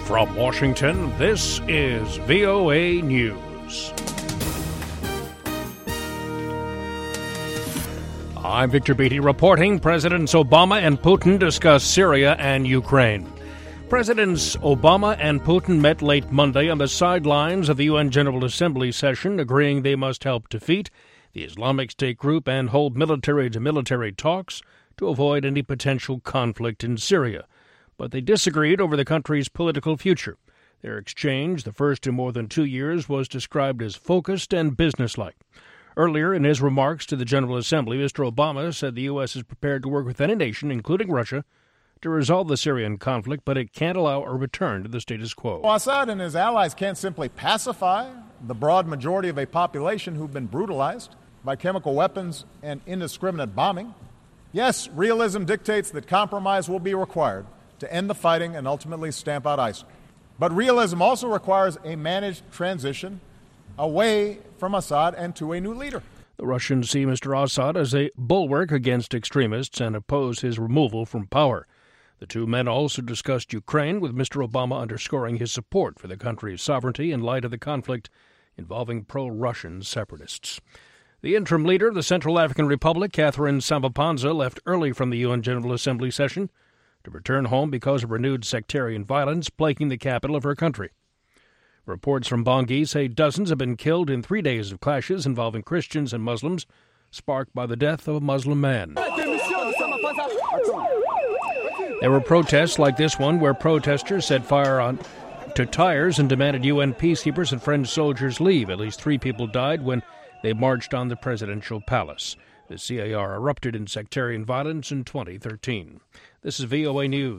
From Washington, this is VOA News. I'm Victor Beatty reporting. Presidents Obama and Putin discuss Syria and Ukraine. Presidents Obama and Putin met late Monday on the sidelines of the UN General Assembly session, agreeing they must help defeat the Islamic State group and hold military-to-military talks to avoid any potential conflict in Syria. But they disagreed over the country's political future. Their exchange, the first in more than 2 years, was described as focused and businesslike. Earlier in his remarks to the General Assembly, Mr. Obama said the U.S. is prepared to work with any nation, including Russia, to resolve the Syrian conflict, but it can't allow a return to the status quo. Assad and his allies can't simply pacify the broad majority of a population who've been brutalized by chemical weapons and indiscriminate bombing. Yes, realism dictates that compromise will be required to end the fighting and ultimately stamp out ISIL. But realism also requires a managed transition away from Assad and to a new leader. The Russians see Mr. Assad as a bulwark against extremists and oppose his removal from power. The two men also discussed Ukraine, with Mr. Obama underscoring his support for the country's sovereignty in light of the conflict involving pro-Russian separatists. The interim leader of the Central African Republic, Catherine Samba-Panza, left early from the UN General Assembly session to return home because of renewed sectarian violence plaguing the capital of her country. Reports from Bangui say dozens have been killed in 3 days of clashes involving Christians and Muslims, sparked by the death of a Muslim man. There were protests like this one where protesters set fire to tires and demanded UN peacekeepers and French soldiers leave. At least 3 people died when they marched on the presidential palace. The CAR erupted in sectarian violence in 2013. This is VOA News.